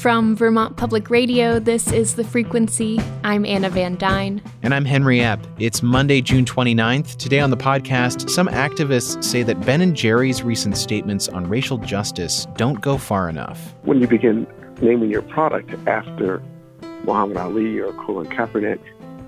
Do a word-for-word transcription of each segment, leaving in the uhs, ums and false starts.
From Vermont Public Radio, this is The Frequency. I'm Anna Van Dyne. And I'm Henry Epp. It's Monday, June twenty-ninth. Today on the podcast, some activists say that Ben and Jerry's recent statements on racial justice don't go far enough. When you begin naming your product after Muhammad Ali or Colin Kaepernick,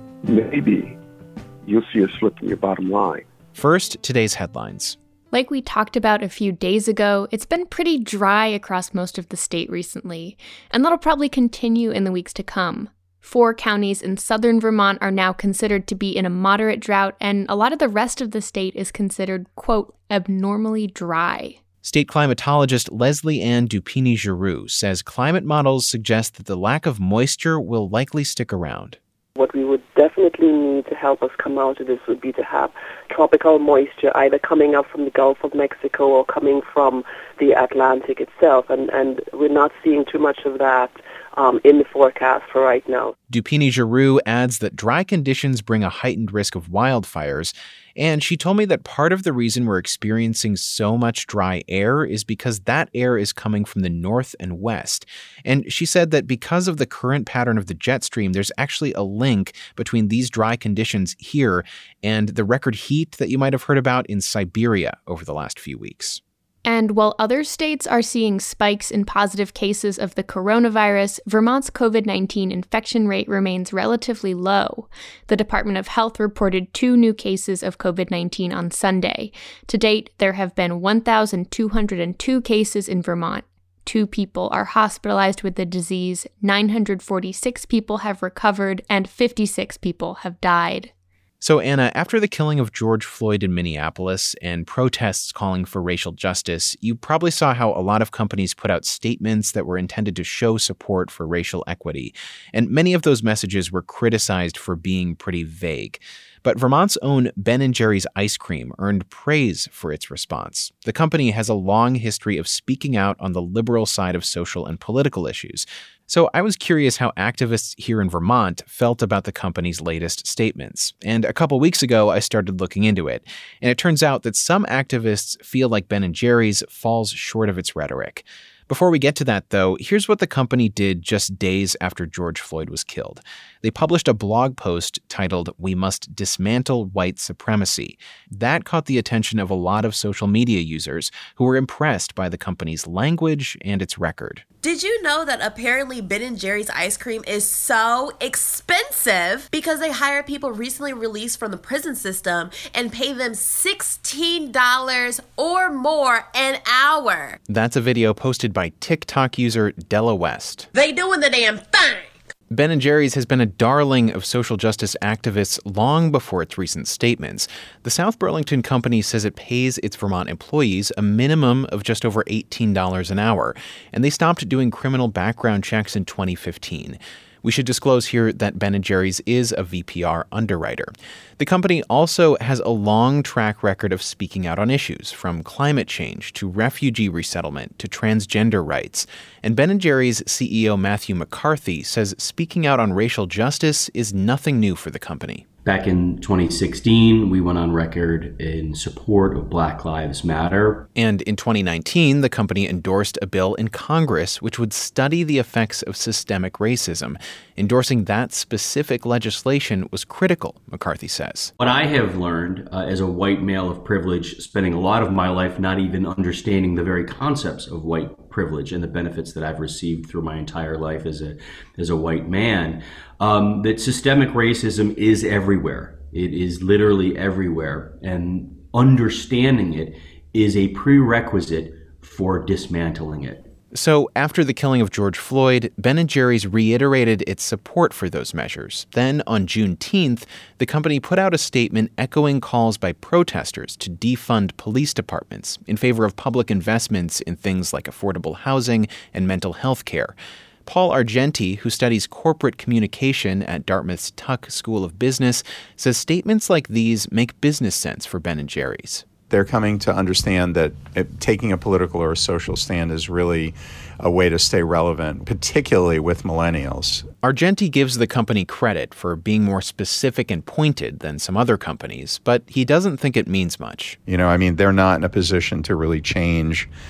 maybe you'll see a slip in your bottom line. First, today's headlines. Like we talked about a few days ago, it's been pretty dry across most of the state recently, and that'll probably continue in the weeks to come. Four counties in southern Vermont are now considered to be in a moderate drought, and a lot of the rest of the state is considered, quote, abnormally dry. State climatologist Leslie Ann Dupini-Giroux says climate models suggest that the lack of moisture will likely stick around. What we would definitely need to help us come out of this would be to have tropical moisture either coming up from the Gulf of Mexico or coming from the Atlantic itself, and, and we're not seeing too much of that um, in the forecast for right now. Dupini-Giroux adds that dry conditions bring a heightened risk of wildfires, and she told me that part of the reason we're experiencing so much dry air is because that air is coming from the north and west. And she said that because of the current pattern of the jet stream, there's actually a link between these dry conditions here and the record heat that you might have heard about in Siberia over the last few weeks. And while other states are seeing spikes in positive cases of the coronavirus, Vermont's covid nineteen infection rate remains relatively low. The Department of Health reported two new cases of covid nineteen on Sunday. To date, there have been one thousand two hundred two cases in Vermont. Two people are hospitalized with the disease, nine hundred forty-six people have recovered, and fifty-six people have died. So, Anna, after the killing of George Floyd in Minneapolis and protests calling for racial justice, you probably saw how a lot of companies put out statements that were intended to show support for racial equity. And many of those messages were criticized for being pretty vague. But Vermont's own Ben and Jerry's ice cream earned praise for its response. The company has a long history of speaking out on the liberal side of social and political issues. So I was curious how activists here in Vermont felt about the company's latest statements. And a couple weeks ago, I started looking into it. And it turns out that some activists feel like Ben and Jerry's falls short of its rhetoric. Before we get to that, though, here's what the company did just days after George Floyd was killed. They published a blog post titled, "We Must Dismantle White Supremacy." That caught the attention of a lot of social media users who were impressed by the company's language and its record. Did you know that apparently Ben and Jerry's ice cream is so expensive because they hire people recently released from the prison system and pay them sixteen dollars or more an hour? That's a video posted by TikTok user Della West. They doing the damn thing! Ben and Jerry's has been a darling of social justice activists long before its recent statements. The South Burlington company says it pays its Vermont employees a minimum of just over eighteen dollars an hour, and they stopped doing criminal background checks in twenty fifteen. We should disclose here that Ben and Jerry's is a V P R underwriter. The company also has a long track record of speaking out on issues, from climate change to refugee resettlement to transgender rights. And Ben and Jerry's C E O Matthew McCarthy says speaking out on racial justice is nothing new for the company. Back in twenty sixteen, we went on record in support of Black Lives Matter. And in twenty nineteen, the company endorsed a bill in Congress which would study the effects of systemic racism. Endorsing that specific legislation was critical, McCarthy says. What I have learned uh, as a white male of privilege, spending a lot of my life not even understanding the very concepts of white privilege and the benefits that I've received through my entire life as a as a white man, um, that systemic racism is everywhere. It is literally everywhere. And understanding it is a prerequisite for dismantling it. So after the killing of George Floyd, Ben and Jerry's reiterated its support for those measures. Then on Juneteenth, the company put out a statement echoing calls by protesters to defund police departments in favor of public investments in things like affordable housing and mental health care. Paul Argenti, who studies corporate communication at Dartmouth's Tuck School of Business, says statements like these make business sense for Ben and Jerry's. They're coming to understand that it, taking a political or a social stand is really a way to stay relevant, particularly with millennials. Argenti gives the company credit for being more specific and pointed than some other companies, but he doesn't think it means much. You know, I mean, they're not in a position to really change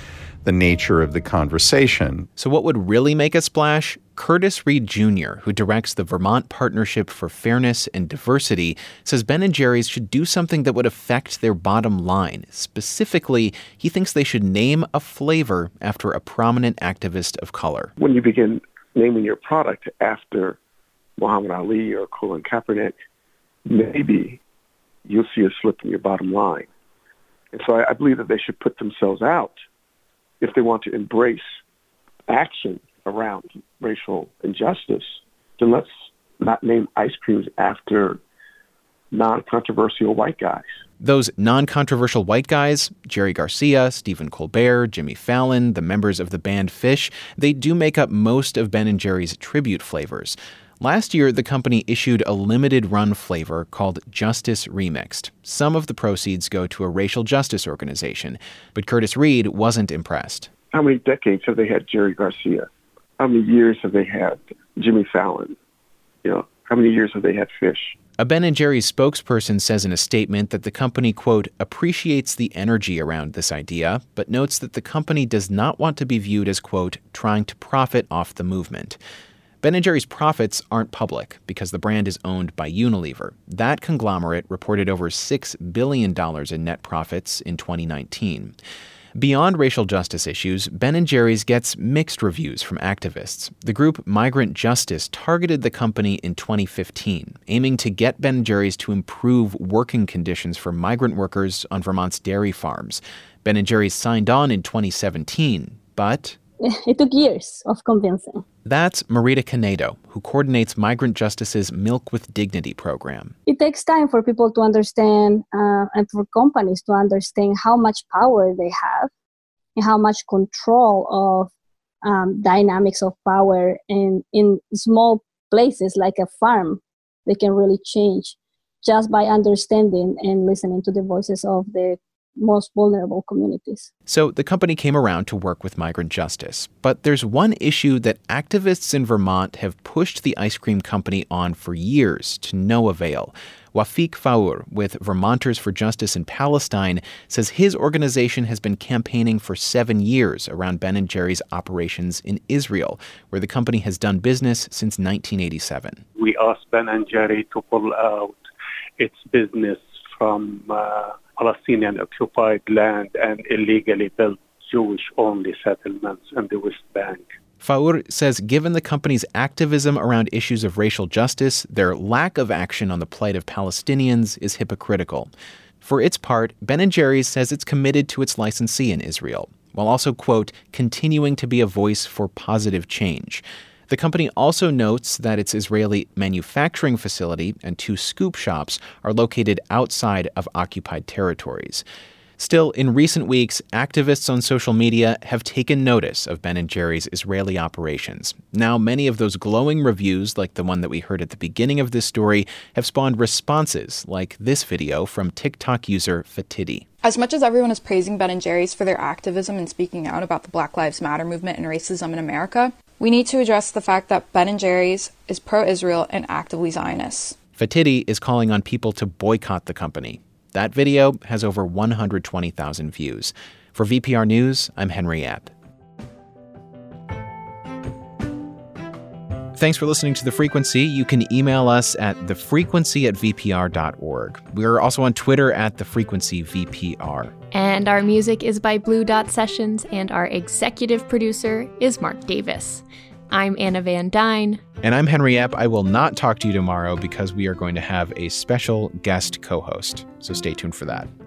the nature of the conversation. So what would really make a splash? Curtis Reed Junior, who directs the Vermont Partnership for Fairness and Diversity, says Ben and Jerry's should do something that would affect their bottom line. Specifically, he thinks they should name a flavor after a prominent activist of color. When you begin naming your product after Muhammad Ali or Colin Kaepernick, maybe you'll see a slip in your bottom line. And so I, I believe that they should put themselves out if they want to embrace action around racial injustice. Then let's not name ice creams after non-controversial white guys. Those non-controversial white guys, Jerry Garcia, Stephen Colbert, Jimmy Fallon, the members of the band Phish, they do make up most of Ben and Jerry's tribute flavors. Last year, the company issued a limited-run flavor called Justice Remixed. Some of the proceeds go to a racial justice organization, but Curtis Reed wasn't impressed. How many decades have they had Jerry Garcia? How many years have they had Jimmy Fallon? You know, how many years have they had Phish? A Ben and Jerry's spokesperson says in a statement that the company, quote, appreciates the energy around this idea, but notes that the company does not want to be viewed as, quote, trying to profit off the movement. Ben and Jerry's profits aren't public because the brand is owned by Unilever. That conglomerate reported over six billion dollars in net profits in twenty nineteen. Beyond racial justice issues, Ben and Jerry's gets mixed reviews from activists. The group Migrant Justice targeted the company in twenty fifteen, aiming to get Ben and Jerry's to improve working conditions for migrant workers on Vermont's dairy farms. Ben and Jerry's signed on in twenty seventeen, but it took years of convincing. That's Marita Canedo, who coordinates Migrant Justice's Milk with Dignity program. It takes time for people to understand uh, and for companies to understand how much power they have and how much control of um, dynamics of power in, in small places like a farm. They can really change just by understanding and listening to the voices of the most vulnerable communities. So the company came around to work with Migrant Justice. But there's one issue that activists in Vermont have pushed the ice cream company on for years to no avail. Wafiq Faour with Vermonters for Justice in Palestine says his organization has been campaigning for seven years around Ben and Jerry's operations in Israel, where the company has done business since nineteen eighty-seven. We asked Ben and Jerry to pull out its business from uh, Palestinian-occupied land and illegally built Jewish-only settlements in the West Bank. Faour says given the company's activism around issues of racial justice, their lack of action on the plight of Palestinians is hypocritical. For its part, Ben and Jerry's says it's committed to its licensee in Israel, while also, quote, continuing to be a voice for positive change. The company also notes that its Israeli manufacturing facility and two scoop shops are located outside of occupied territories. Still, in recent weeks, activists on social media have taken notice of Ben and Jerry's Israeli operations. Now, many of those glowing reviews, like the one that we heard at the beginning of this story, have spawned responses like this video from TikTok user Fatidi. As much as everyone is praising Ben and Jerry's for their activism and speaking out about the Black Lives Matter movement and racism in America, we need to address the fact that Ben and Jerry's is pro-Israel and actively Zionist. Fatidi is calling on people to boycott the company. That video has over one hundred twenty thousand views. For V P R News, I'm Henry Epp. Thanks for listening to The Frequency. You can email us at thefrequency at v p r dot org. We're also on Twitter at thefrequencyvpr. And our music is by Blue Dot Sessions, and our executive producer is Mark Davis. I'm Anna Van Dyne. And I'm Henry Epp. I will not talk to you tomorrow because we are going to have a special guest co-host. So stay tuned for that.